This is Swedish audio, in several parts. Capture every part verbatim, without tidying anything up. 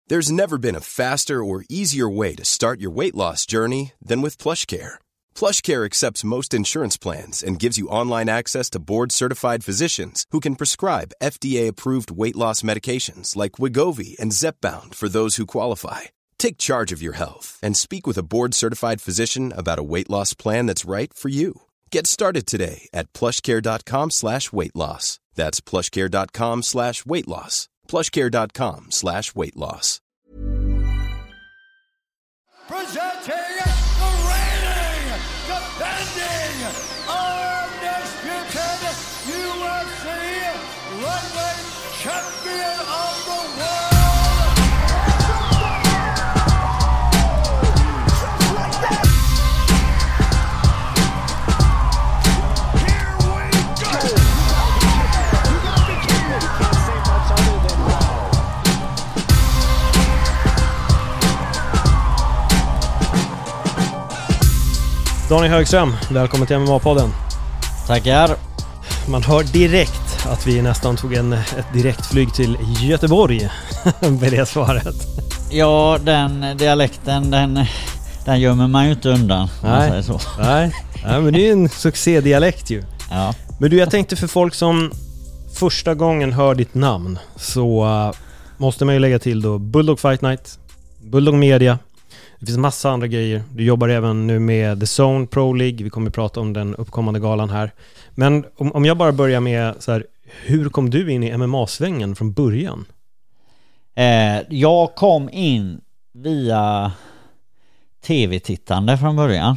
There's never been a faster or easier way to start your weight loss journey than with PlushCare. PlushCare accepts most insurance plans and gives you online access to board-certified physicians who can prescribe F D A-approved weight loss medications like Wegovy and Zepbound for those who qualify. Take charge of your health and speak with a board-certified physician about a weight loss plan that's right for you. Get started today at plushcare.com slash weight loss. That's plushcare.com slash weight loss. plushcare.com slash weight loss. Presenting the reigning, defending, undisputed U F C lightweight champion of the world. Daniel Högström, välkommen till M M A-podden. Tackar. Man hör direkt att vi nästan tog en, ett direktflyg till Göteborg med det svaret. Ja, den dialekten, den, den gömmer man ju inte undan. Nej, säger så. nej. nej men det är ju en succédialekt ju. Ja. Men du, jag tänkte för folk som första gången hör ditt namn så uh, måste man ju lägga till då Bulldog Fight Night, Bulldog Media. Det finns massa andra grejer. Du jobbar även nu med The Zone Pro League. Vi kommer att prata om den uppkommande galan här. Men om, om jag bara börjar med så här, hur kom du in i M M A-svängen från början? Eh, jag kom in via tv-tittande från början.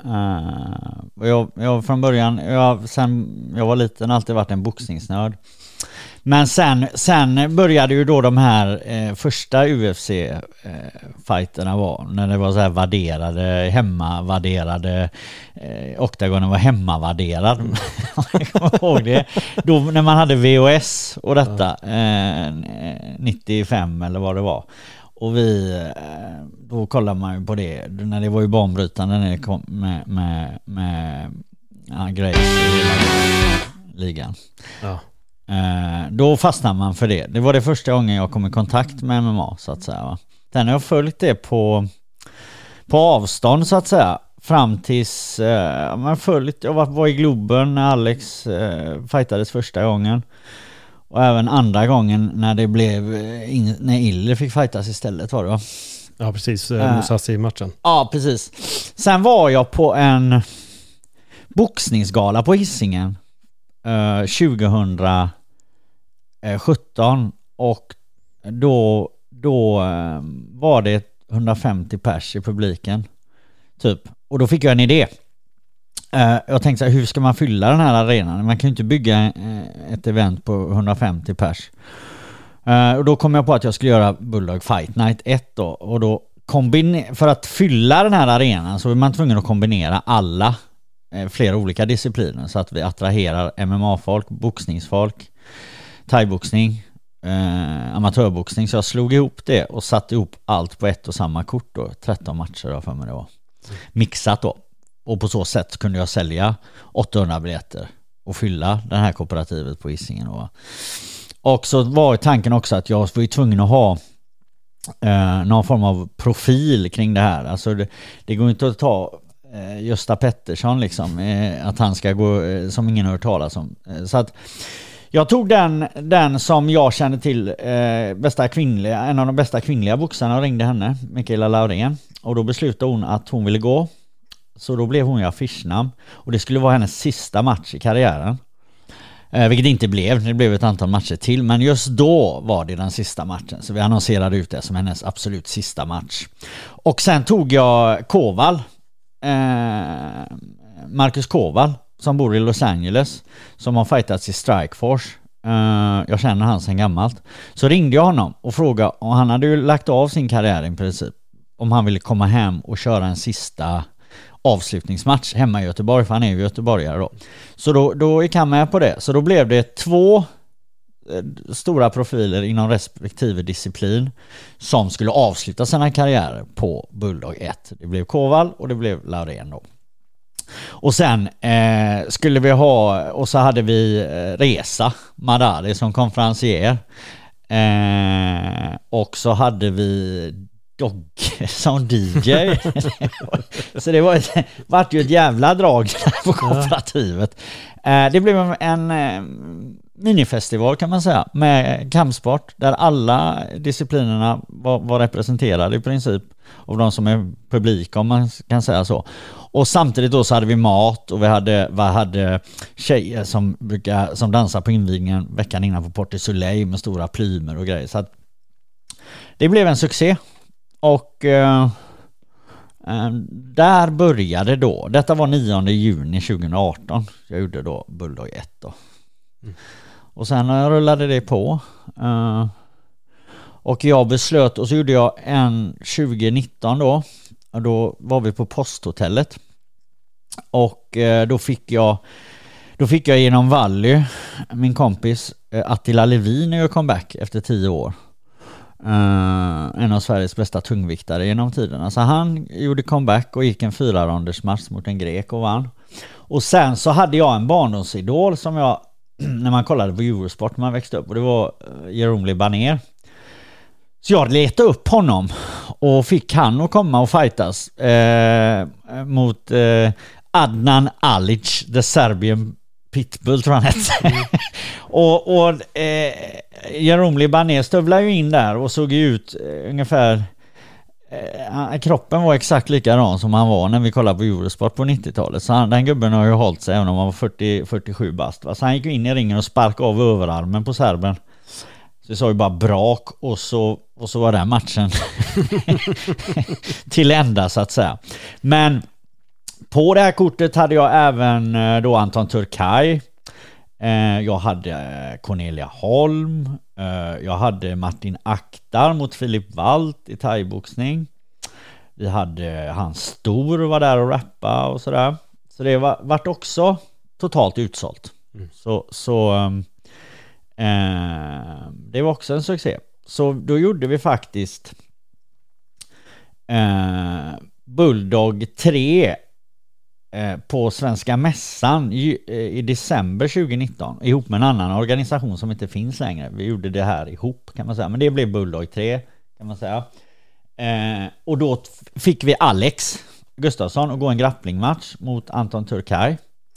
Eh, jag, jag från början, jag, sen jag var liten, alltid varit en boxningsnörd. Men sen, sen började ju då de här eh, första U F C-fighterna eh, var när det var så här värderade, hemmavärderade, eh, oktagonen var hemmavärderad. Jag kommer ihåg det. Då när man hade V H S och detta, eh, nittiofem eller vad det var. Och vi, eh, då kollade man ju på det, när det var ju banbrytande när det kom med, med, med ja, grejer i hela ligan. Ja. Uh, då fastnar man för det. Det var det första gången jag kom i kontakt med M M A så att säga. Va? Sen har jag följt det på på avstånd så att säga fram tills uh, man följt, jag var, var i Globen när Alex uh, fightades första gången och även andra gången när det blev in, när Iller fick fightas istället var det va? Ja precis, uh, Musashi-matchen. Ja precis. Sen var jag på en boxningsgala på Hisingen uh, tjugohundrasjutton och då, då uh, var det hundrafemtio pers i publiken typ. Och då fick jag en idé. Uh, jag tänkte så här, hur ska man fylla den här arenan? Man kan ju inte bygga uh, ett event på hundrafemtio pers. Uh, och då kom jag på att jag skulle göra Bulldog Fight Night ett då. Och då kombine- för att fylla den här arenan så är man tvungen att kombinera alla flera olika discipliner så att vi attraherar M M A-folk, boxningsfolk, thaiboxning, eh, amatörboxning. Så jag slog ihop det och satte ihop allt på ett och samma kort då. tretton matcher då för mig det var. Mixat då. Och på så sätt kunde jag sälja åttahundra biljetter och fylla det här kooperativet på Hisingen då. Och så var tanken också att jag var tvungen att ha eh, någon form av profil kring det här. Alltså det, det går inte att ta Gösta Pettersson liksom, att han ska gå som ingen har hört talas om. Så att jag tog den, den som jag kände till eh, bästa kvinnliga, en av de bästa kvinnliga boxarna och ringde henne, Mikaela Laurén. Och då beslutade hon att hon ville gå. Så då blev hon ju affischnamn. Och det skulle vara hennes sista match i karriären. Eh, vilket inte blev, det blev ett antal matcher till. Men just då var det den sista matchen. Så vi annonserade ut det som hennes absolut sista match. Och sen tog jag Koval. Eh, Marcus Koval som bor i Los Angeles som har fightats i Strikeforce. eh, jag känner han sedan gammalt, så ringde jag honom och frågade, och han hade ju lagt av sin karriär i princip, om han ville komma hem och köra en sista avslutningsmatch hemma i Göteborg, för han är ju göteborgare då. Så då, då gick han med på det. Så då blev det två stora profiler inom respektive disciplin som skulle avsluta sina karriärer på Bulldog ett. Det blev Koval och det blev Laurén då. Och sen eh, skulle vi ha, och så hade vi eh, Reza Madari som konferencier. Eh, och så hade vi Dogge som D J. Så det var ett, vart ju ett jävla drag på kooperativet. Eh, det blev en eh, minifestival kan man säga med kampsport där alla disciplinerna var, var representerade i princip av de som är publik, om man kan säga så. Och samtidigt då så hade vi mat och vi hade, vi hade tjejer som brukar som dansar på invigningen veckan innan på Porte Soleil med stora plymer och grejer. Så att det blev en succé. Och eh, eh, där började då, detta var nionde juni tjugoarton, jag gjorde då Bulldog ett då. Mm. Och sen rullade det på. Eh, och jag beslöt, och så gjorde jag en tjugonitton då. Och då var vi på Posthotellet. Och eh, då fick jag då fick jag genom Valley, min kompis eh, Attila Levin gör comeback efter tio år. Uh, en av Sveriges bästa tungviktare genom tiden. Alltså han gjorde comeback och gick en fyra ronders match mot en grek och vann. Och sen så hade jag en barndomsidol som jag, när man kollade på Eurosport när man växte upp, och det var uh, Jerome Baner. Så jag letade upp honom och fick han att komma och fightas uh, mot uh, Adnan Alic, the Serbian Pitbull tror han hette. Mm. och och eh, Jerome Libané stövlade ju in där och såg ut eh, ungefär eh, kroppen var exakt likadan som han var när vi kollade på Eurosport på nittiotalet. Så han, den gubben har ju hållit sig även om han var fyrtio fyrtiosju bast. Va? Så han gick in i ringen och sparkade av överarmen på serben. Så det sa ju bara brak och så, och så var den matchen till ända så att säga. Men på det här kortet hade jag även då Anton Turkay. Jag hade Cornelia Holm. Jag hade Martin Akhtar mot Filip Walt i thaiboxning. Vi hade Hans Stor var där och rappa och sådär. Så det var vart också totalt utsålt. Mm. Så, så eh, det var också en succé. Så då gjorde vi faktiskt eh, Bulldog tre på Svenska mässan i, i december tjugonitton ihop med en annan organisation som inte finns längre. Vi gjorde det här ihop kan man säga, men det blev Bulldog tre kan man säga. Eh, och då fick vi Alex Gustafsson att gå en grapplingmatch mot Anton Turkay.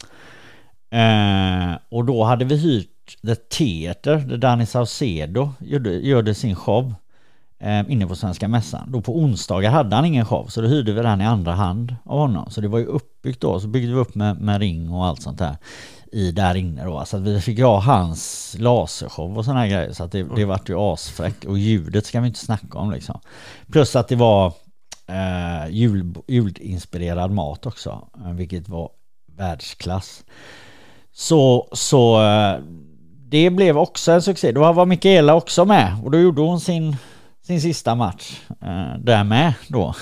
Eh, och då hade vi hyrt The Theater där Danny Saucedo gjorde, gjorde sin show inne på Svenska mässan. Då på onsdagar hade han ingen show, så då hyrde vi den i andra hand av honom. Så det var ju uppbyggt då, så byggde vi upp med, med ring och allt sånt där i där inne då. Så att vi fick ha hans lasershow och såna här grejer, så att det, det vart ju asfräck. Och ljudet ska vi inte snacka om liksom. Plus att det var eh, jul, julinspirerad mat också, vilket var världsklass. Så, så eh, det blev också en succé. Då var Mikaela också med och då gjorde hon sin sin sista match eh, där med då.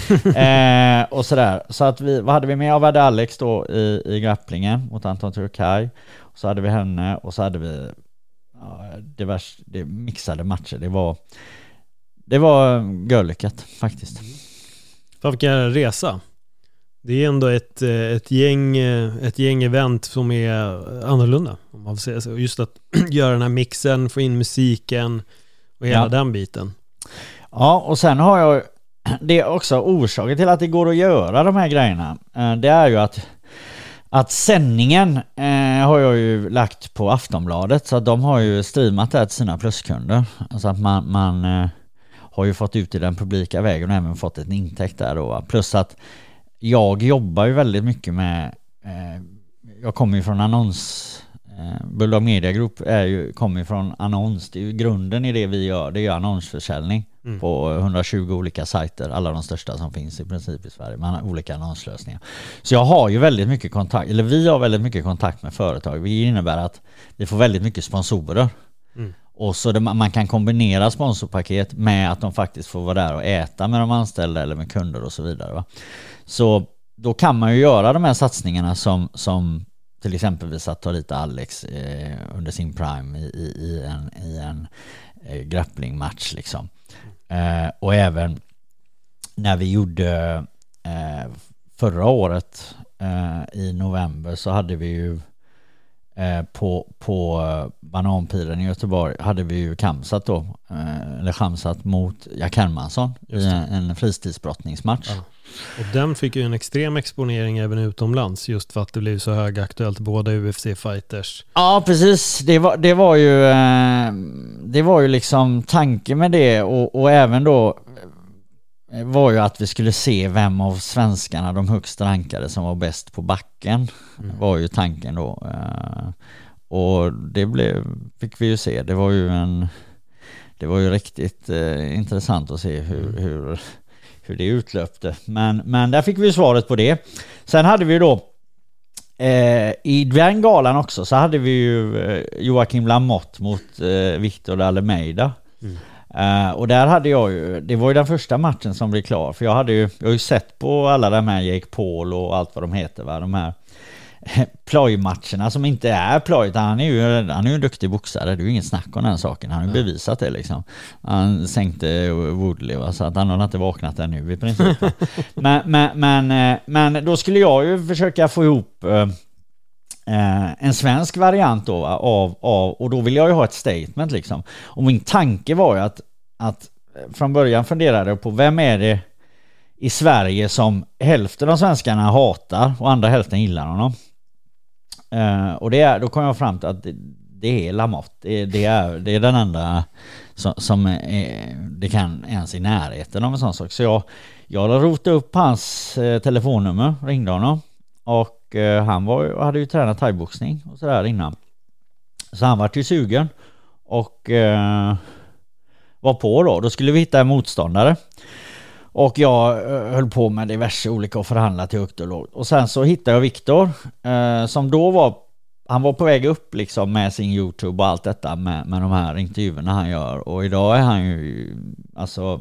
eh, och sådär. Så att vi, vad hade vi med? Jag hade Alex då i, i grapplingen mot Anton Turkay. Och så hade vi henne och så hade vi ja, det, var, det mixade matcher. Det var det var görlyckat faktiskt. Fan vilken resa. Det är ändå ett, ett, gäng, ett gäng event som är annorlunda. Om man får säga så. Just att göra den här mixen, få in musiken och hela ja. den biten. Ja, och sen har jag det är också orsaken till att det går att göra de här grejerna. Det är ju att att sändningen eh, har jag ju lagt på Aftonbladet, så att de har ju streamat det till sina pluskunder. Så att man, man eh, har ju fått ut i den publika vägen och även fått en intäkt där då. Plus att jag jobbar ju väldigt mycket med eh, jag kommer ju från annons eh, Bulldog Media Group är ju, kommer ju från annons. Det är ju grunden i det vi gör. Det är ju annonsförsäljning mm. på hundratjugo olika sajter. Alla de största som finns i princip i Sverige. Man har olika annonslösningar. Så jag har ju väldigt mycket kontakt, eller vi har väldigt mycket kontakt med företag. Det innebär att vi får väldigt mycket sponsorer. Mm. Och så det, man kan kombinera sponsorpaket med att de faktiskt får vara där och äta med de anställda eller med kunder och så vidare. Va? Så då kan man ju göra de här satsningarna som, som till exempel att ta lite Alex eh, under sin prime i, i, i en, i en eh, grapplingmatch liksom. Eh, och även när vi gjorde eh, förra året eh, i november så hade vi ju eh, på, på Bananpiren i Göteborg hade vi ju Kamsat då, eh, eller Kamsat mot Jack Hermansson i en, en fristidsbrottningsmatch. Ja. Och den fick ju en extrem exponering även utomlands, just för att det blev så högaktuellt, båda U F C-fighters. Ja, precis. Det var, det var ju eh, det var ju liksom tanken med det, och, och även då var ju att vi skulle se vem av svenskarna, de högst rankade, som var bäst på backen. Mm. Var ju tanken då. Eh, och det blev, fick vi ju se. Det var ju en det var ju riktigt eh, intressant att se hur, mm. hur hur det utlöpte. Men, men där fick vi svaret på det. Sen hade vi då eh, i den galan också så hade vi ju eh, Joakim Lamotte mot eh, Victor Almeida. Mm. Uh, och där hade jag ju, det var ju den första matchen som blev klar, för jag hade ju, jag har ju sett på alla de här Jake Paul och allt vad de heter, va? De här plojmatcherna som inte är ploj, han är ju han är ju en duktig boxare, det är ju inget snack om den saken, han har ju bevisat det liksom. Han sänkte Woodley, va? Så att han har inte vaknat ännu i princip. men, men, men, men då skulle jag ju försöka få ihop uh, en svensk variant då, av, av, och då vill jag ju ha ett statement liksom. Och min tanke var ju att, att från början funderade jag på vem är det i Sverige som hälften av svenskarna hatar och andra hälften gillar honom. Uh, och det är, då kom jag fram till att det, det är Lamotte. Det, det, är, det är den enda som, som är, det kan ens i närheten av en sån sak. Så jag, jag rotade upp hans eh, telefonnummer, ringde honom. Och eh, han var, hade ju tränat thaiboxning och sådär innan. Så han var ju sugen och eh, var på då. Då skulle vi hitta en motståndare. Och jag eh, höll på med diverse olika och förhandla till högt och lågt. Och sen så hittade jag Victor eh, som då var, han var på väg upp liksom med sin YouTube och allt detta med, med de här intervjuerna han gör. Och idag är han ju, alltså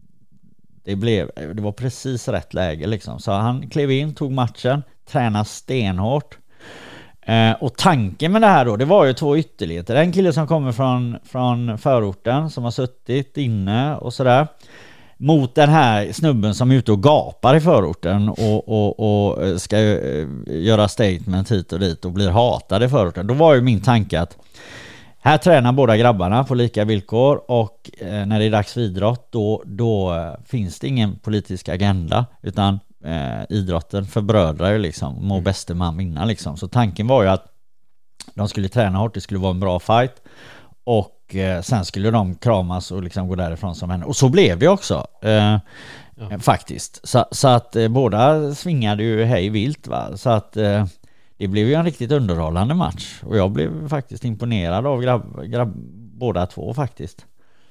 det blev, det var precis rätt läge liksom. Så han klev in, tog matchen, tränade stenhårt. Eh, och tanken med det här då, det var ju två ytterligheter. En kille som kommer från, från förorten, som har suttit inne och sådär, mot den här snubben som är ute och gapar i förorten och, och, och ska göra statement hit och dit och blir hatad i förorten. Då var ju min tanke att här tränar båda grabbarna på lika villkor, och eh, när det är dags för idrott då, då eh, finns det ingen politisk agenda, utan eh, idrotten förbrödrar ju liksom, må bäste man vinna liksom. Så tanken var ju att de skulle träna hårt, det skulle vara en bra fight, och eh, sen skulle de kramas och liksom gå därifrån som henne. Och så blev det också eh, ja. faktiskt. Så, så att eh, båda svingade ju hej vilt, va? Så att eh, det blev ju en riktigt underhållande match. Och jag blev faktiskt imponerad av grabb, grabb, båda två faktiskt.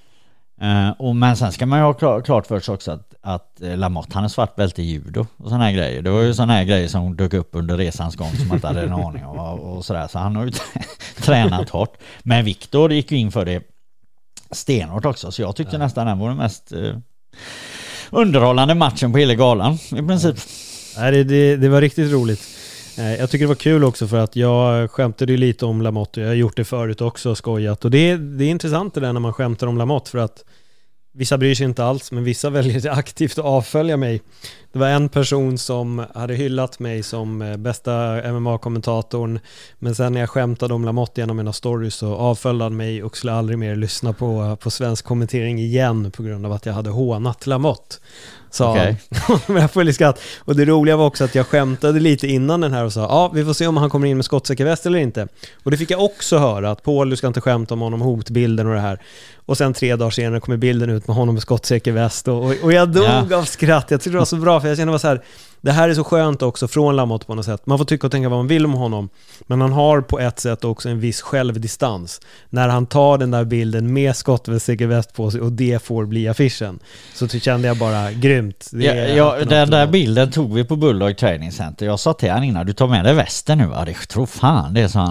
Uh, och men sen ska man ju ha klar, klart för sig också att, att Lamotte, han är svart bälte i judo och såna här grejer. Det var ju såna här grejer som dök upp under resans gång som man inte hade en aning om och, och sådär. Så han har ju tränat hårt. Men Victor gick ju in för det stenhårt också. Så jag tyckte ja. nästan den var den mest uh, underhållande matchen på hela galan i princip. Ja. Nej, det, det, det var riktigt roligt. Jag tycker det var kul också för att jag skämtade ju lite om Lamotte. Jag har gjort det förut också, skojat. Och det är, det är intressant det där när man skämtar om Lamotte, för att vissa bryr sig inte alls, men vissa väljer aktivt att avfölja mig. Det var en person som hade hyllat mig som bästa M M A-kommentatorn, men sen när jag skämtade om Lamotte genom mina stories så avföljde han mig och skulle aldrig mer lyssna på, på svensk kommentering igen på grund av att jag hade hånat Lamotte. Så okay. Jag får skratt. Och det roliga var också att jag skämtade lite innan den här och sa, ja, vi får se om han kommer in med skottsäker väst eller inte. Och det fick jag också höra, att Paul, du ska inte skämta om honom, hotbilden och det här. Och sen tre dagar senare kommer bilden ut med honom med skottsäker väst, och, och, och jag dog ja. av skratt. Jag tyckte det var så bra, för jag kände var så här, det här är så skönt också från Lamotte på något sätt. Man får tycka och tänka vad man vill om honom, men han har på ett sätt också en viss självdistans. När han tar den där bilden med skottsäker väst på sig och det får bli affischen, så kände jag bara grymt. Ja, ja, den där bilden tog vi på Bulldog Training Center. Jag sa till han innan, du tar med dig västen nu. Ja, det tror fan det, sa han.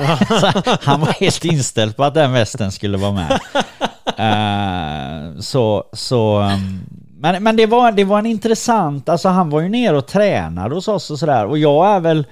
Så han var helt inställd på att den västen skulle vara med. Uh, så så um, men, men det var det var en intressant, alltså han var ju ner och tränade hos oss och sådär, och jag är väl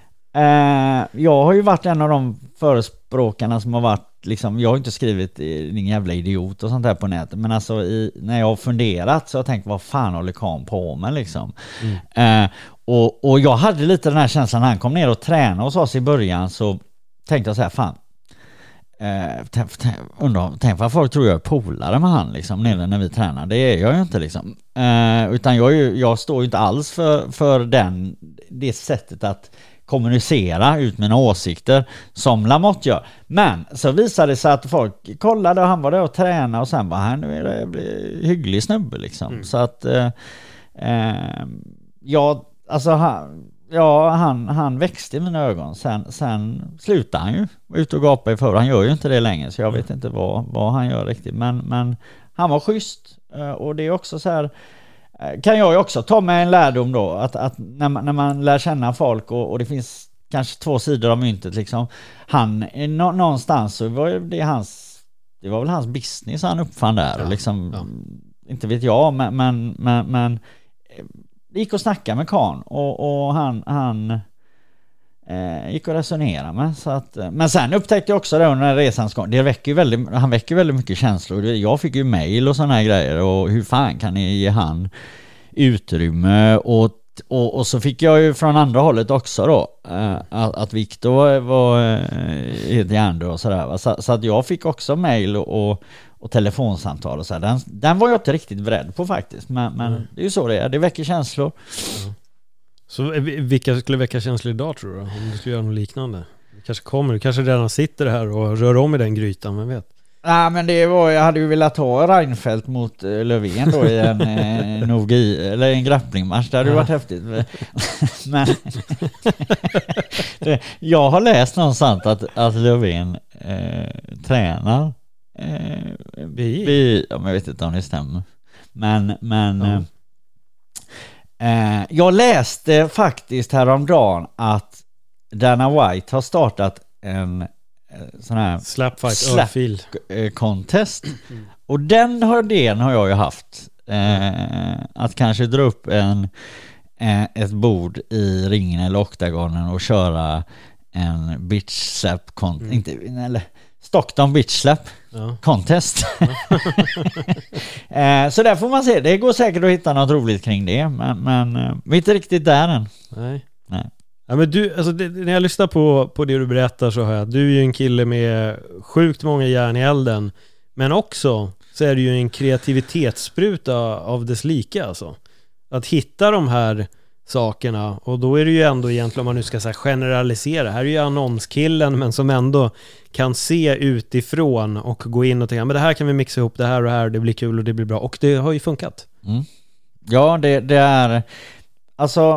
uh, jag har ju varit en av de förespråkarna som har varit liksom, jag har inte skrivit ingen jävla idiot och sånt där på nätet, men alltså i, när jag har funderat så har jag tänkt, vad fan håller Kahn på med liksom. Mm. Uh, och, och jag hade lite den här känslan när han kom ner och tränade hos oss i början, så tänkte jag så här, fan. Eh, tänk, tänk, undrar, tänk vad folk tror jag är polare med han liksom, nere när vi tränar. Det är jag ju inte liksom. Eh, utan jag, är ju, jag står ju inte alls för, för den, det sättet att kommunicera ut mina åsikter som Lamotte gör. Men så visade det sig att folk kollade och han var där och tränade och sen var han nu är det hygglig snubbe liksom. Mm. Så att eh, eh, ja, alltså han, ja, han, han växte i mina ögon. Sen, sen slutade han ju ut och gapa i för. Han gör ju inte det längre så jag vet inte vad, vad han gör riktigt. Men, men han var schysst och det är också så här, kan jag ju också ta med en lärdom då att, att när, man, när man lär känna folk och, och det finns kanske två sidor av myntet liksom, han nå, någonstans så var det hans, det var väl hans business han uppfann där ja, liksom, ja. Inte vet jag men, men, men, men gick och snackade med Kahn och, och han, han eh, gick och resonerade med så att, men sen upptäckte jag också det under resans gång, det väcker ju väldigt, han väcker väldigt mycket känslor. Jag fick ju mejl och såna här grejer och hur fan kan ni ge han utrymme och, och, och så fick jag ju från andra hållet också då eh, att, att Viktor var eh, ett hjärndö och sådär så, så att jag fick också mejl och, och och telefonsamtal och så här. Den, den var jag inte riktigt beredd på faktiskt. Men, men mm. det är ju så det är. Det väcker känslor. Mm. Så vilka skulle väcka känslor idag tror du? Om du skulle göra något liknande? Det kanske kommer. Du kanske redan sitter här och rör om i den grytan, men vet. Nej, men det var, jag hade ju velat ha Reinfeldt mot uh, Löfven då i en eh, Nogi, eller en grapplingmatch. Det hade ju varit häftigt. Men det, jag har läst någonstans att, att Löfven eh, tränar Eh, vi, vi, ja, jag vet inte om det stämmer. Men, men mm. eh, jag läste faktiskt häromdagen att Dana White har startat en eh, sån här slapfight slap contest. Mm. Och den har, den har jag ju haft. Eh, att kanske dra upp en, eh, ett bord i ringen eller oktagonen och köra en bitch slap contest. Mm. Inte, eller Stockton Bitch Slap ja. Contest. Ja. eh, så där får man se. Det går säkert att hitta något roligt kring det. Men, men eh, vi är inte riktigt där än. Nej. Nej. Ja, men du, alltså, det, när jag lyssnar på, på det du berättar så hör jag att du är ju en kille med sjukt många järn i elden. Men också så är det ju en kreativitetsspruta av dess lika. Alltså. Att hitta de här sakerna, och då är det ju ändå egentligen, om man nu ska säga generalisera, här är ju annonskillen men som ändå kan se utifrån och gå in och tänka, men det här kan vi mixa ihop, det här och det här, det blir kul och det blir bra, och det har ju funkat. Mm. Ja, det, det är alltså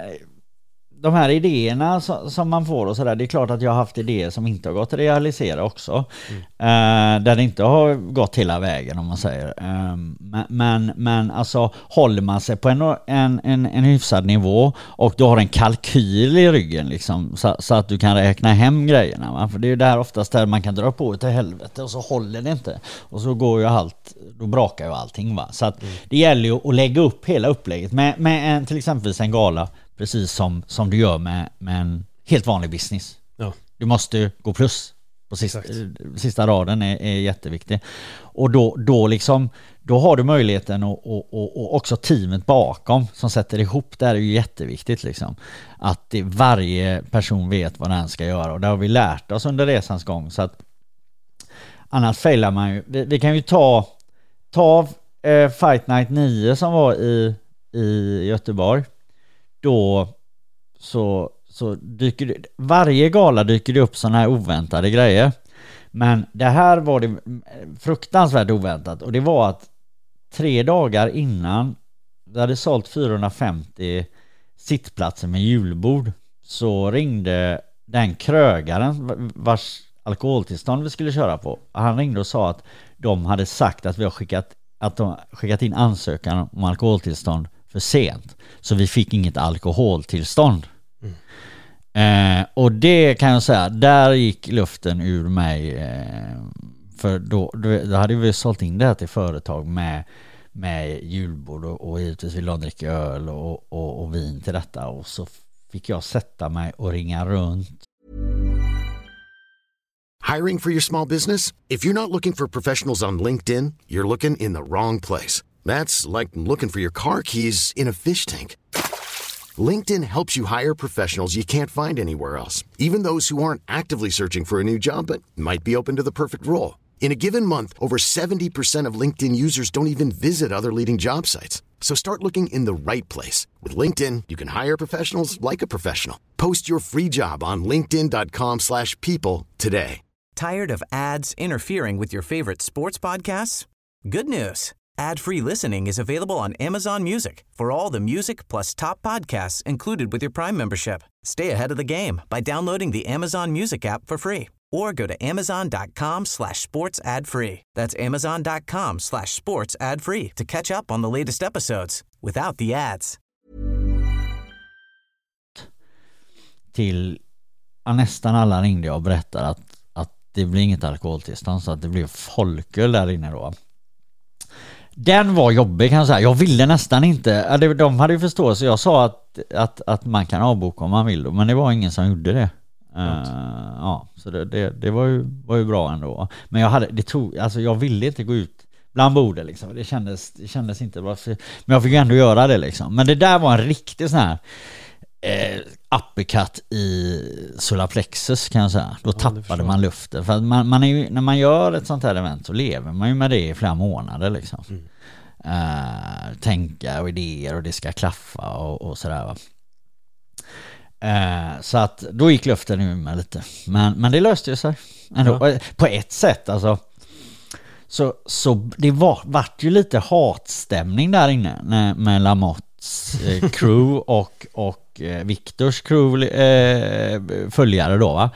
de här idéerna som man får och sådär, det är klart att jag har haft idéer som inte har gått att realisera också. Mm. Uh, där det inte har gått hela vägen, om man säger. Uh, men, men, men alltså håller man sig på en, en, en, en hyfsad nivå och du har en kalkyl i ryggen liksom, så, så att du kan räkna hem grejerna. Va? För det är ju där oftast där man kan dra på till helvete och så håller det inte. Och så går ju allt, då brakar ju allting. Va? Så att mm. det gäller ju att lägga upp hela upplägget med, med en, till exempel en gala. Precis som, som du gör med, med en helt vanlig business. Ja. Du måste gå plus på sista, sista raden är, är jätteviktig. Och då, då, liksom, då har du möjligheten och, och, och, och också teamet bakom som sätter ihop. Det är ju jätteviktigt. Liksom. Att det, varje person vet vad den ska göra. Och det har vi lärt oss under resans gång. Så att, annars failar man ju. Vi, vi kan ju ta, ta eh, Fight Night nio som var i, i Göteborg. Då så, så dyker det, varje gala dyker det upp såna här oväntade grejer. Men det här var det fruktansvärt oväntat. Och det var att tre dagar innan det hade sålt fyrahundrafemtio sittplatser med julbord, så ringde den krögaren vars alkoholtillstånd vi skulle köra på. Han ringde och sa att de hade sagt att vi har skickat, att de skickat in ansökan om alkoholtillstånd för sent. Så vi fick inget alkoholtillstånd. Mm. Eh, och det kan jag säga, där gick luften ur mig. Eh, för då, då, då hade vi sålt in det här till företag med, med julbord och, och givetvis vill de dricka öl och, och, och vin till detta. Och så fick jag sätta mig och ringa runt. Hiring for your small business? If you're not looking for professionals on LinkedIn, you're looking in the wrong place. That's like looking for your car keys in a fish tank. LinkedIn helps you hire professionals you can't find anywhere else, even those who aren't actively searching for a new job but might be open to the perfect role. In a given month, over seventy percent of LinkedIn users don't even visit other leading job sites. So start looking in the right place. With LinkedIn, you can hire professionals like a professional. Post your free job on linkedin dot com slash people today. Tired of ads interfering with your favorite sports podcasts? Good news. Ad-free listening is available on Amazon Music for all the music plus top podcasts included with your Prime membership. Stay ahead of the game by downloading the Amazon Music app for free or go to amazon.com slash sports ad free. That's amazon.com slash sports ad free to catch up on the latest episodes without the ads. Till ja, nästan alla ringde jag och berättade att, att det blir inget alkoholtillstånd, så att det blir folköl där inne då. Den var jobbig kan jag säga. Jag ville nästan inte. De hade ju förståelse. Jag sa att, att, att man kan avboka om man vill. Men det var ingen som gjorde det. Uh, ja, så det, det, det var, ju, var ju bra ändå. Men jag, hade, det tog, alltså jag ville inte gå ut bland bordet. Liksom. Det, kändes, det kändes inte bra. Men jag fick ju ändå göra det. Liksom. Men det där var en riktig sån här eh, uppercut i solarplexus kan jag säga. Då ja, tappade man luften. För att man, man är ju, när man gör ett sånt här event så lever man ju med det i flera månader liksom. Mm. Uh, tänka och idéer och det ska klaffa och, och sådär va. Uh, så att då gick luften ur med lite. Men, men det löste ju sig ändå. Ja. På ett sätt alltså. Så, så det var, vart ju lite hatstämning där inne med, med Lamotts eh, crew och, och eh, Viktors crew eh, följare då va.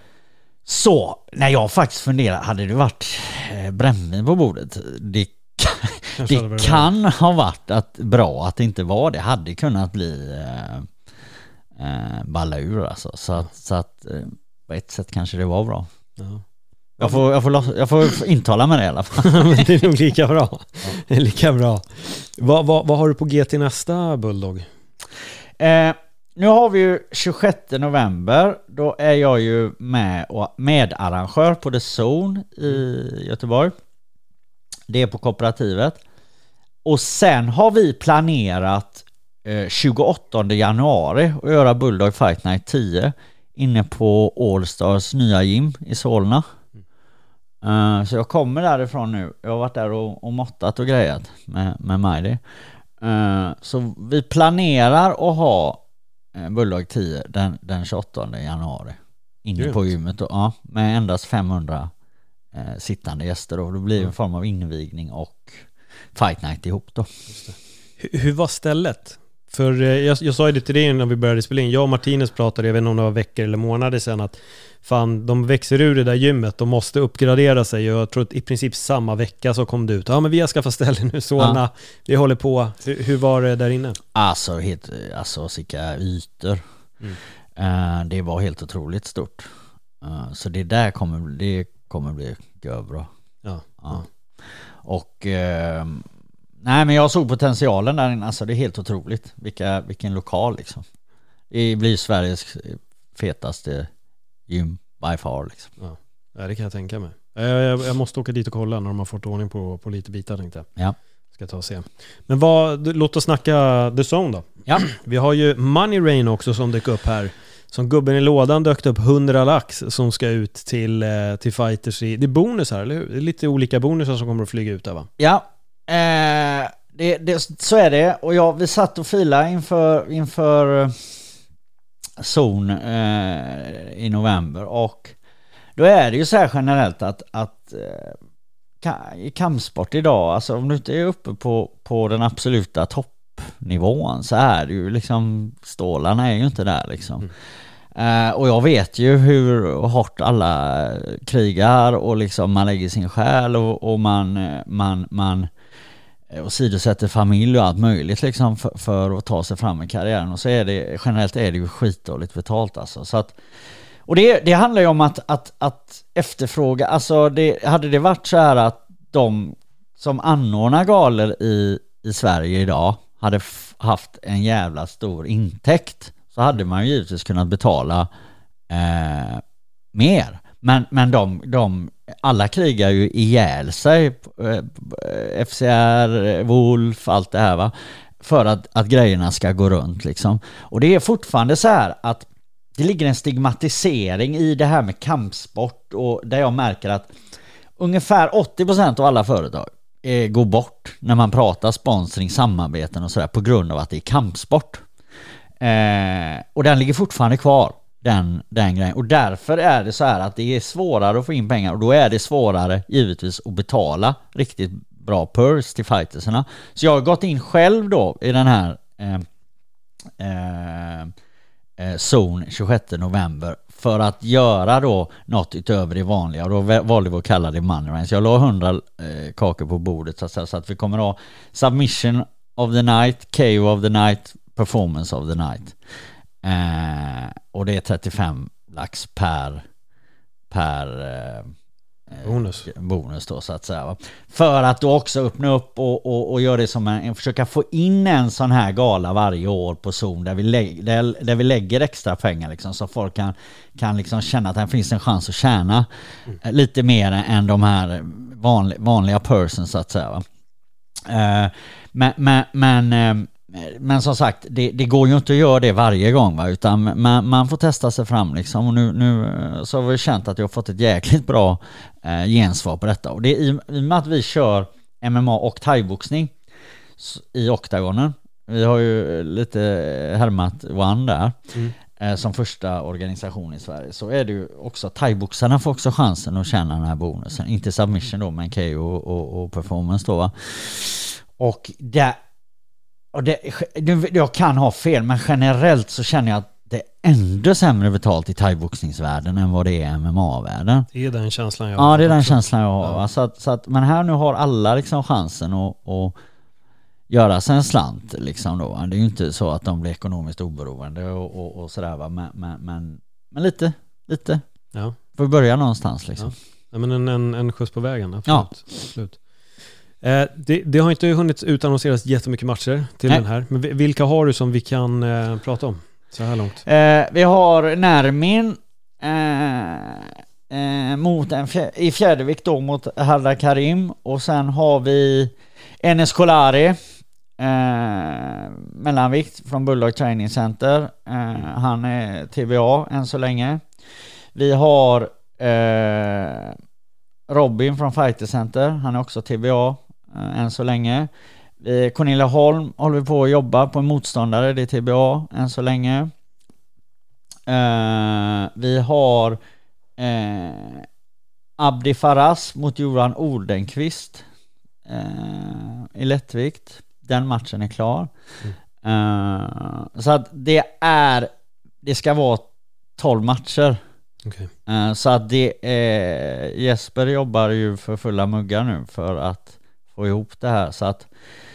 Så när jag faktiskt funderade, hade det varit eh, brännvin på bordet? Det, det kan ha varit att, bra att det inte var det. Hade kunnat bli eh, eh, balla ur alltså. Så att, så att eh, på ett sätt kanske det var bra. Ja. Jag får, jag, får, jag får intala med det i alla fall. Det är nog lika bra. Det är lika bra. Vad, vad, vad har du på G till nästa Bulldog? Eh, nu har vi ju tjugosjätte november. Då är jag ju med och medarrangör på The Zone i Göteborg. Det är på kooperativet. Och sen har vi planerat eh, tjugoåttonde januari att göra Bulldog Fight Night tio inne på Allstars nya gym i Solna. Uh, så jag kommer därifrån nu. Jag har varit där och, och måttat och grejat med, med Mighty. Uh, så vi planerar att ha uh, Bulldog tio den, den tjugoåttonde januari inne Grymt. På gymmet. Och, ja, med endast femhundra uh, sittande gäster. Och då blir det en form av invigning och Fight Night ihop då. Just det. Hur, hur var stället? För uh, jag, jag sa ju det till dig när vi började spela in. Jag och Martinez pratade, jag vet inte om det var veckor eller månader sedan, att fan, de växer ur det där gymmet, de måste uppgradera sig, och jag tror att i princip samma vecka så kom det ut, ja men vi har skaffat ställe nu, Solna, ja. Vi håller på. Hur, hur var det där inne? Alltså, helt, alltså vilka ytor. Mm. Uh, det var helt otroligt stort. Uh, så det där kommer, det kommer bli görbra. Ja. Uh. ja. Och uh, nej, men jag såg potentialen där inne, alltså det är helt otroligt. Vilka, vilken lokal liksom. Det blir Sveriges fetaste gym by far liksom. Ja, det kan jag tänka mig. Jag, jag måste åka dit och kolla när de har fått ordning på, på lite bitar, tänkte jag. Ja. Ska ta och se. Men vad, låt oss snacka The Zone då. Ja. Vi har ju Money Rain också som dök upp här. Som gubben i lådan dök upp hundra lax som ska ut till, till fighters i, det är bonus här, eller hur? Det är lite olika bonusar som kommer att flyga ut där, va? Ja, eh, det, det, så är det. Och ja, vi satt och filade inför, inför Zone eh, i november, och då är det ju så här generellt att, att eh, i kampsport idag, alltså om du inte är uppe på, på den absoluta toppnivån, så är det ju liksom, stålarna är ju inte där liksom. Mm. Eh, och jag vet ju hur hårt alla krigar, och liksom man lägger sin själ, och, och man, man, man och sidosätter familj och allt möjligt liksom för, för att ta sig fram i karriären, och så är det generellt är det ju skitdåligt betalt alltså. Så att, och det, det handlar ju om att, att, att efterfråga, alltså det, hade det varit så här att de som anordnar galor i, i Sverige idag hade f- haft en jävla stor intäkt, så hade man ju givetvis kunnat betala eh, mer. Men, men de, de, alla krigar ju ihjäl sig, F C R, Wolf, allt det här va. för att, att grejerna ska gå runt liksom. Och det är fortfarande så här att det ligger en stigmatisering i det här med kampsport, och där jag märker att ungefär åttio procent av alla företag eh, går bort när man pratar sponsring, samarbeten och sådär på grund av att det är kampsport. Eh, och den ligger fortfarande kvar, den, den grejen. Och därför är det så här att det är svårare att få in pengar, och då är det svårare givetvis att betala riktigt bra purse till fightersarna. Så jag har gått in själv då i den här eh, eh, eh, zon tjugosjätte november för att göra då något utöver det vanliga, och då valde vi att kalla det money rounds. Jag la hundra eh, kakor på bordet så att, säga, så att vi kommer att ha submission of the night, K O of the night, performance of the night. Eh, och det är trettiofem lax per per eh, bonus. bonus då så att säga, va? För att då också öppna upp och, och, och göra det som en, försöka få in en sån här gala varje år på zon där vi, lä- där, där vi lägger extra pengar liksom, så folk kan, kan liksom känna att det finns en chans att tjäna mm. lite mer än de här vanliga, vanliga persons så att säga, va? Eh, men, men, men eh, Men som sagt, det, det går ju inte att göra det varje gång, va? Utan man, man får testa sig fram liksom. Och nu, nu så har vi känt att jag har fått ett jäkligt bra eh, gensvar på detta. Och det är i, i och med att vi kör M M A och thaiboxning i oktagonen. Vi har ju lite härmat One där mm. eh, som första organisation i Sverige. Så är det ju också, thaiboxarna får också chansen att tjäna den här bonusen. Inte submission då, men K O och, och, och performance då, va? Och det Och det, jag kan ha fel, men generellt så känner jag att det är ändå sämre betalt i thaiboxningsvärlden än vad det är i M M A-världen. Det är den känslan jag har. Ja, det är den känslan jag har. Ja. Så att, så att, men här nu har alla liksom chansen att, att göra sig en slant. Liksom då. Det är ju inte så att de blir ekonomiskt oberoende och, och, och sådär. Va? Men, men, men, men lite, lite. Ja. Får vi börja någonstans liksom. Ja. Ja, men en, en, en skjuts på vägen, absolut. Ja. absolut. Eh, det, det har inte hunnit utannonseras jättemycket matcher till Nej. den här. Men vilka har du som vi kan eh, prata om så här långt? Eh, vi har Nermin eh, eh, mot en fjär, i fjärde vikt då mot Hardar Karim. Och sen har vi Enes Kolari eh, mellanvikt från Bulldog Training Center. Eh, han är T B A än så länge. Vi har eh, Robin från Fighter Center. Han är också T B A äh, än så länge. Vi, Cornelia Holm håller vi på att jobba på en motståndare. Det är T B A än så länge. Uh, vi har uh, Abdi Faras mot Johan Oldenqvist uh, i lättvikt. Den matchen är klar. Mm. Uh, så att det är det ska vara tolv matcher. Okay. Uh, så att det är, Jesper jobbar ju för fulla muggar nu för att få ihop det här, så att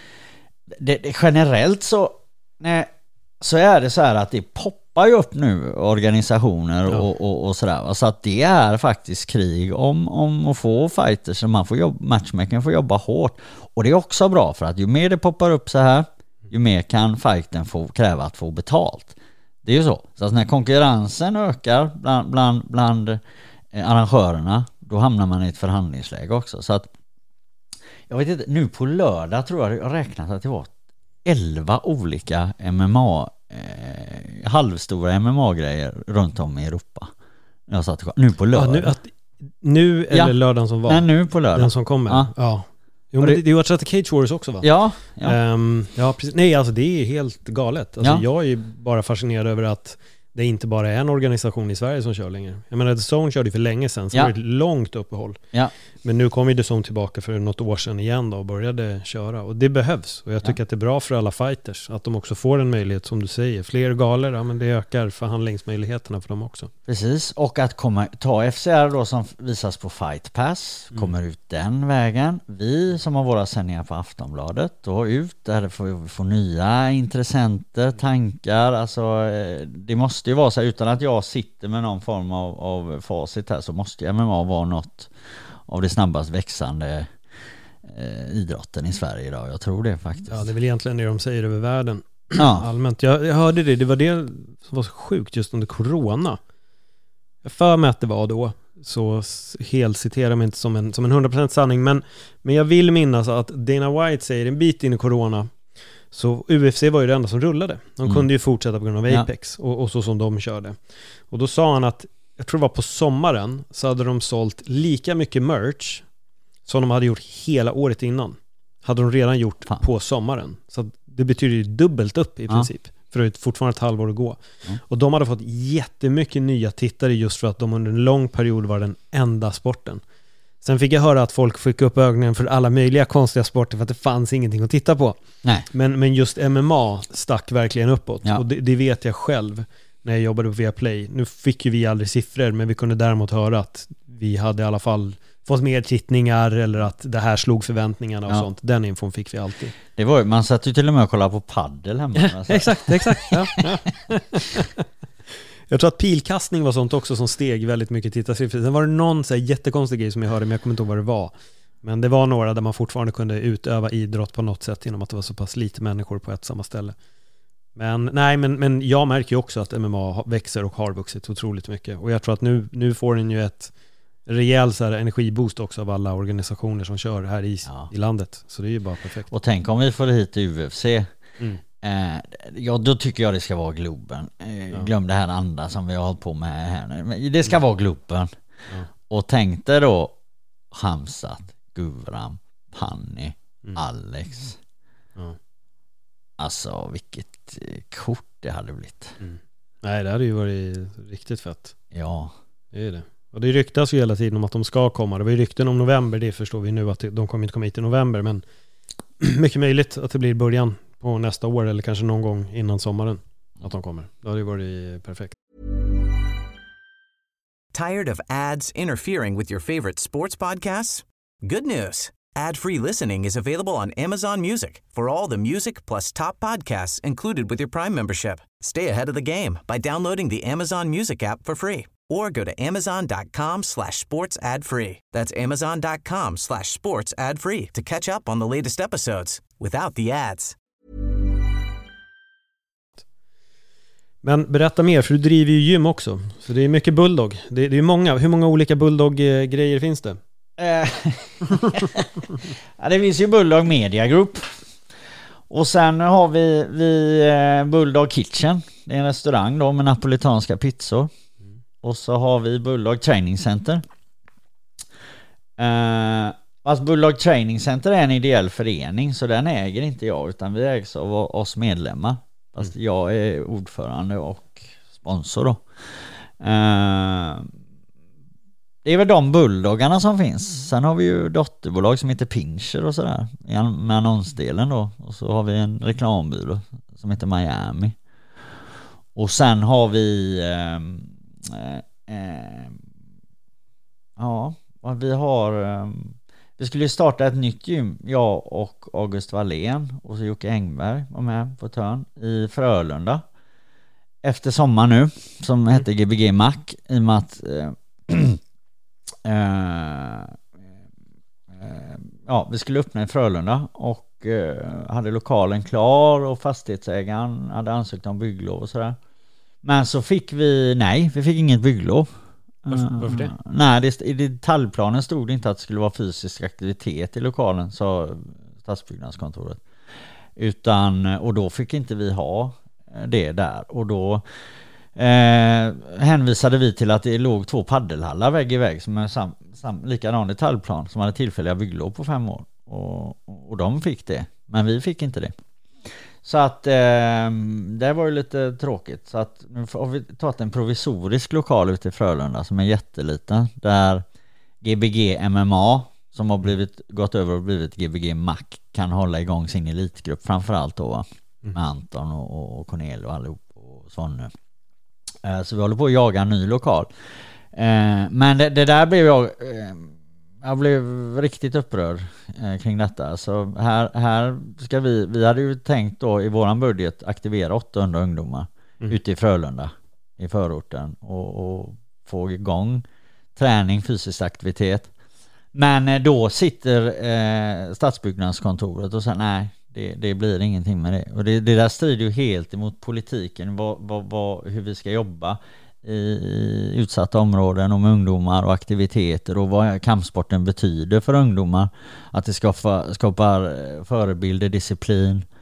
det, det, generellt så nej, så är det så här att det poppar ju upp nu organisationer ja. och, och, och sådär, så att det är faktiskt krig om, om att få fighters, så man får jobba, matchmaking får jobba hårt, och det är också bra för att ju mer det poppar upp så här, ju mer kan fighten få kräva att få betalt. Det är ju så. Så att när konkurrensen ökar bland, bland, bland eh, arrangörerna, då hamnar man i ett förhandlingsläge också. Så att, jag vet inte, nu på lördag tror jag jag räknat att det var elva olika M M A, eh, halvstora M M A-grejer runt om i Europa. Jag satt nu på lördag. Ja, nu, att, nu eller ja. lördagen som var? Nej, nu på lördag. Den som kommer? Ja. ja. Jo, men det, det är ju att sätta Cage Warriors också, va? Ja. Ja, um, ja precis. Nej, alltså det är helt galet. Alltså, ja. Jag är ju bara fascinerad över att det inte bara är en organisation i Sverige som kör längre. Jag menar, The Zone körde för länge sedan, så ja. det var ett långt uppehåll. Ja. Men nu kom ju The Zone tillbaka för något år sedan igen då och började köra. Och det behövs. Och jag tycker ja. att det är bra för alla fighters att de också får en möjlighet, som du säger. Fler galor, ja, men det ökar förhandlingsmöjligheterna för dem också. Precis, och att komma, ta F C R då som visas på Fight Pass, mm. kommer ut den vägen. Vi som har våra sändningar på Aftonbladet, då ut där får vi få nya intressenter, tankar. Alltså det måste ju vara så här, utan att jag sitter med någon form av, av facit här, så måste M M A vara något av det snabbast växande eh, idrotten i Sverige idag. Jag tror det faktiskt. Ja, det är väl egentligen det de säger över världen. Ja. Allmänt. Jag, jag hörde det. Det var det som var så sjukt just under corona. Jag för mig att det var då. Så helt citerar mig inte som en, som en hundra procent sanning. Men, men jag vill minnas att Dana White säger en bit in i corona Så U F C var ju det enda som rullade. De Mm. kunde ju fortsätta på grund av Apex Ja. och, och så som de körde. Och då sa han att, jag tror det var på sommaren, så hade de sålt lika mycket merch som de hade gjort hela året innan. Hade de redan gjort Fan. på sommaren. Så det betyder ju dubbelt upp i Ja. princip. För det är fortfarande ett halvår att gå. Mm. Och de hade fått jättemycket nya tittare just för att de under en lång period var den enda sporten. Sen fick jag höra att folk fick upp ögonen för alla möjliga konstiga sporter för att det fanns ingenting att titta på. Nej. Men, men just M M A stack verkligen uppåt. Ja. Och det, det vet jag själv när jag jobbade på Viaplay. Nu fick ju vi aldrig siffror, men vi kunde däremot höra att vi hade i alla fall fått mer tittningar eller att det här slog förväntningarna och Ja. sånt. Den infon fick vi alltid. Det var ju, man satt ju till och med och kollade på paddel hemma. Alltså. Exakt, exakt. Ja, ja. Jag tror att pilkastning var sånt också som steg väldigt mycket tittarsiffror. Sen var det någon så här jättekonstig grej som jag hörde, men jag kommer inte ihåg vad det var. Men det var några där man fortfarande kunde utöva idrott på något sätt genom att det var så pass lite människor på ett samma ställe. Men nej, men, men jag märker ju också att M M A växer och har vuxit otroligt mycket. Och jag tror att nu, nu får den ju ett rejäl så här energiboost också av alla organisationer som kör här i, Ja. i landet. Så det är ju bara perfekt. Och tänk om vi får hit U F C. Mm. Eh, ja, då tycker jag det ska vara Globen. Eh, Ja. Glöm det här andra som vi har hållit på med här nu. Men det ska vara Globen. Ja. Och tänk dig då Hamzat, Guvram, Panni, Mm. Alex. Ja. Alltså vilket eh, kort det hade blivit. Mm. Nej, det hade ju varit riktigt fett. Ja. Det är det. Och det ryktas ju hela tiden om att de ska komma. Det var ju rykten om november, det förstår vi nu att de kommer inte komma hit i november, men mycket möjligt att det blir början på nästa år eller kanske någon gång innan sommaren att de kommer. Det hade ju varit perfekt. Tired of ads interfering with your favorite sports podcasts? Good news. Ad-free listening is available on Amazon Music for all the music plus top podcasts included with your Prime membership. Stay ahead of the game by downloading the Amazon Music app for free or go to amazon.com slash sports ad free. That's amazon.com slash sports ad free to catch up on the latest episodes without the ads. Men berätta mer, för du driver ju gym också. Så det är mycket Bulldog. Det, det är många. Hur många olika Bulldog-grejer finns det? Eh, ja, det finns ju Bulldog Media Group. Och sen har vi, vi eh, Bulldog Kitchen. Det är en restaurang då med napolitanska pizzor. Och så har vi Bulldog Training Center. Eh, alltså Bulldog Training Center är en ideell förening, så den äger inte jag, utan vi ägs av oss medlemmar. Fast mm. jag är ordförande och sponsor då. Eh, det är väl de bulldoggarna som finns. Sen har vi ju dotterbolag som heter Pinscher och sådär med annonsdelen då. Och så har vi en reklambyrå som heter Miami. Och sen har vi eh, eh, ja, vi har eh, vi skulle starta ett nytt gym, jag och August Wallén och så Jocke Engberg var med på törn i Frölunda efter sommar nu, som heter G B G Mac, i och med att eh, Uh, uh, ja, vi skulle öppna i Frölunda och uh, hade lokalen klar och fastighetsägaren hade ansökt om bygglov och sådär. Men så fick vi, nej, vi fick inget bygglov. Varför, varför det? Uh, nej, det, i detaljplanen stod det inte att det skulle vara fysisk aktivitet i lokalen, sa stadsbyggnadskontoret. Utan, och då fick inte vi ha det där, och då Eh, hänvisade vi till att det låg två paddelhallar vägg i vägg som är sam, sam, likadan detaljplan som hade tillfälliga bygglov på fem år, och, och de fick det, men vi fick inte det. Så att eh, det var ju lite tråkigt. Så att nu har vi tagit en provisorisk lokal ute i Frölunda som är jätteliten, där G B G M M A som har blivit, gått över och blivit G B G Mac kan hålla igång sin elitgrupp, framförallt då va? Med Anton och, och Cornel och allihop och Sonne. Så vi håller på att jaga en ny lokal. Men det, det där blev jag... Jag blev riktigt upprörd kring detta. Så här, här ska vi... Vi hade ju tänkt då i våran budget aktivera åttahundra ungdomar mm. ute i Frölunda, i förorten. Och, och få igång träning, fysisk aktivitet. Men då sitter eh, stadsbyggnadskontoret och säger nej, Det, det blir ingenting med det. Och det, det där strider ju helt emot politiken, vad, vad, vad, hur vi ska jobba i, i utsatta områden och med ungdomar och aktiviteter, och vad kampsporten betyder för ungdomar. Att det skapar, skapar förebilder, disciplin,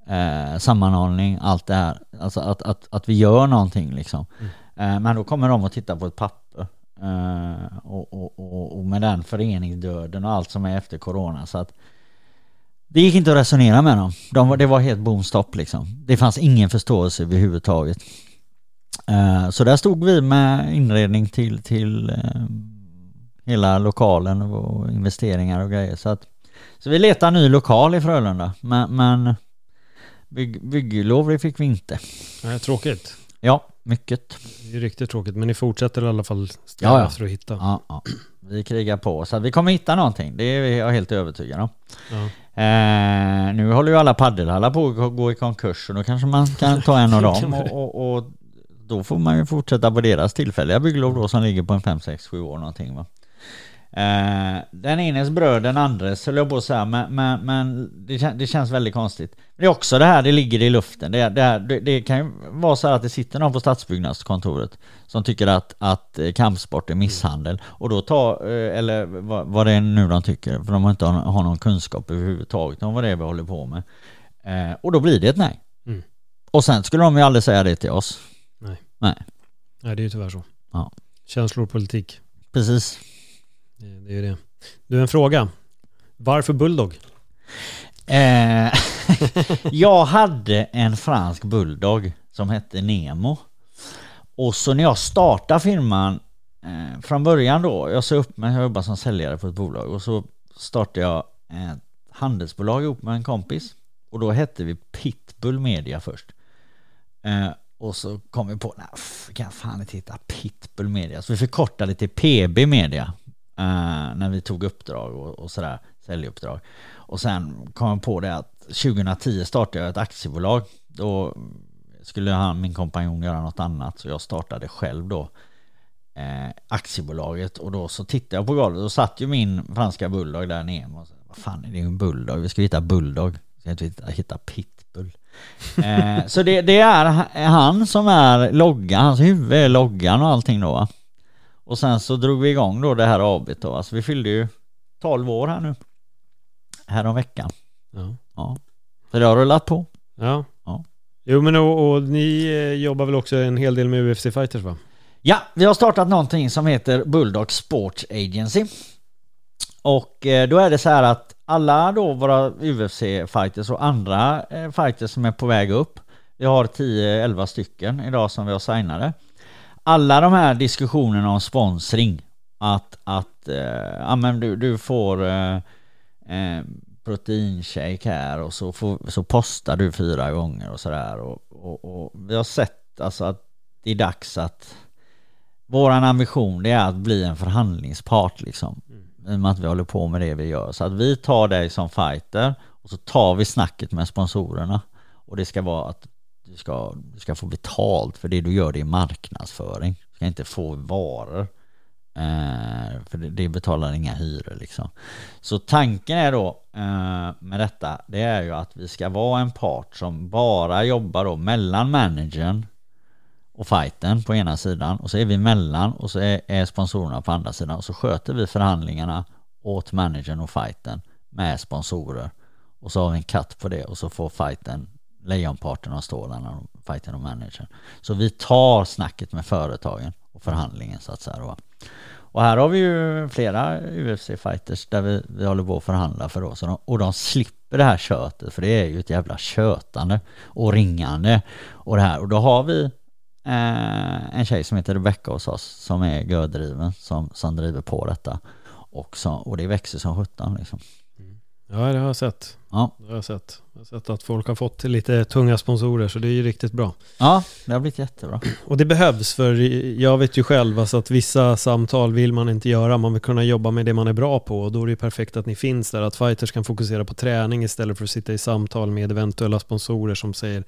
eh, sammanhållning, allt det här. Alltså att, att, att vi gör någonting liksom. Mm. Eh, men då kommer de att titta på ett papper. Eh, och, och, och, och med den föreningsdöden och allt som är efter corona. Så att det gick inte att resonera med dem. De var, det var helt boomstopp liksom. Det fanns ingen förståelse överhuvudtaget. Uh, så där stod vi med inredning till, till uh, hela lokalen och investeringar och grejer. Så, att, så vi letade ny lokal i Frölunda. Men, men bygg, bygglov fick vi inte. Nej, tråkigt. Ja, mycket. Det är riktigt tråkigt. Men ni fortsätter i alla fall sträva ja, ja. för att hitta. Ja, ja. Vi krigar på. Så att vi kommer hitta någonting. Det är jag helt övertygad om. Ja. Uh, nu håller ju alla paddelhallar på att gå i konkurs. Och då kanske man kan ta en av dem och, och, och då får man ju fortsätta på deras tillfälliga bygglov då, som ligger på en fem, sex, sju år någonting va. Eh, den enes bröd, den andres höll jag på att säga, men, men, men det, kän, det känns väldigt konstigt. Men det är också det här, det ligger i luften. Det, det, det, det kan ju vara så här att det sitter någon på stadsbyggnadskontoret som tycker att, att kampsport är misshandel. Och då tar, eller vad, vad det är nu de tycker, för de har inte har någon kunskap överhuvudtaget om vad det är vi håller på med. Eh, och då blir det ett nej. Mm. Och sen skulle de ju aldrig säga det till oss. Nej. Nej. Nej, det är ju tyvärr så. Ja. Känslor och politik. Precis. Det, det är ju det. Du, en fråga. Varför bulldog? Eh, jag hade en fransk bulldog som hette Nemo. Och så när jag startade firman eh, från början då, jag sa upp mig, jag jobbade som säljare på ett bolag. Och så startade jag ett handelsbolag ihop med en kompis. Och då hette vi Pitbull Media först. Eh, Och så kom vi på, nej, kan jag fan inte hitta Pitbull Media. Så vi förkortade till P B Media uh, när vi tog uppdrag och, och sådär, säljuppdrag. Och sen kom jag på det att tjugohundratio startade jag ett aktiebolag. Då skulle han, min kompanjon, göra något annat. Så jag startade själv då eh, aktiebolaget. Och då så tittade jag på golvet. Då satt ju min franska bulldog där nere. Och så, vad fan är det, en bulldog? Vi ska hitta bulldog. Vi ska inte hitta, hitta Pitbull. eh, så det, det är han som är loggan, hans huvud är loggan och allting då va? Och sen så drog vi igång då det här A B då, alltså vi fyllde ju tolv år här nu här om veckan. Ja. Ja. Så det har rullat på. Ja. Ja. Jo men och, och ni jobbar väl också en hel del med U F C fighters va? Ja, vi har startat någonting som heter Bulldog Sports Agency. Och eh, då är det så här att alla då våra U F C-fighters och andra eh, fighters som är på väg upp, vi har tio elva stycken idag som vi har signade. Alla de här diskussionerna om sponsring, att, att eh, ja, men du, du får eh, eh, proteinshake här och så, får, så postar du fyra gånger och sådär. Och, och, och vi har sett alltså att det är dags att våran ambition det är att bli en förhandlingspart liksom. I och med att vi håller på med det vi gör. Så att vi tar dig som fighter och så tar vi snacket med sponsorerna. Och det ska vara att du ska, du ska få betalt för det du gör, det i marknadsföring. Du ska inte få varor. Eh, för det, det betalar inga hyror liksom. Så tanken är då eh, med detta, det är ju att vi ska vara en part som bara jobbar då mellan managern och fighten på ena sidan, och så är vi mellan och så är, är sponsorerna på andra sidan, och så sköter vi förhandlingarna åt managern och fighten med sponsorer, och så har vi en cut på det, och så får fighten lejonparten av stålarna, fighten och managern. Så vi tar snacket med företagen och förhandlingen så att säga då. Och här har vi ju flera U F C-fighters där vi, vi håller på att förhandla för då, så de, och de slipper det här köttet, för det är ju ett jävla kötande och ringande och det här, och då har vi en tjej som heter Rebecca hos oss som är gördriven som, som driver på detta och, så, och det växer som sjutton liksom. Ja, det har jag sett. Ja. Det har jag sett. Jag har sett att folk har fått lite tunga sponsorer, så det är ju riktigt bra. Ja, det har blivit jättebra. Och det behövs, för jag vet ju själv alltså att vissa samtal vill man inte göra. Man vill kunna jobba med det man är bra på, och då är det ju perfekt att ni finns där. Att fighters kan fokusera på träning istället för att sitta i samtal med eventuella sponsorer som säger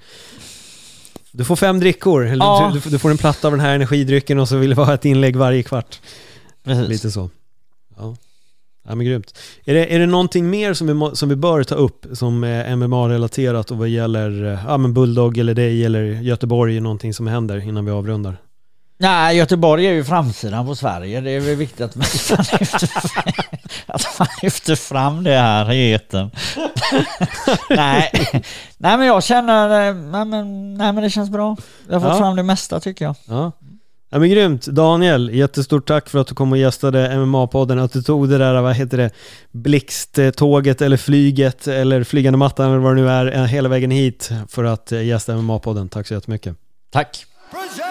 du får fem drickor, eller ja. du, du får en platta av den här energidrycken och så vill det vara ett inlägg varje kvart. Precis. Lite så. Ja. Ja, men grymt. Är det, är det någonting mer som vi, må, som vi bör ta upp som är M M A-relaterat och vad gäller ja, men Bulldog eller dig eller Göteborg, någonting som händer innan vi avrundar? Nej, Göteborg är ju framsidan på Sverige. Det är väl viktigt att man att man lyfter fram det här i etern. nej. nej, men jag känner... Nej men, nej, men det känns bra. Jag har fått Ja. fram det mesta, tycker jag. Ja. Ja, men grymt. Daniel, jättestort tack för att du kom och gästade M M A-podden, att du tog det där, vad heter det, blixttåget eller flyget eller flygande mattan eller vad det nu är, hela vägen hit för att gästa M M A-podden. Tack så jättemycket. Tack. Present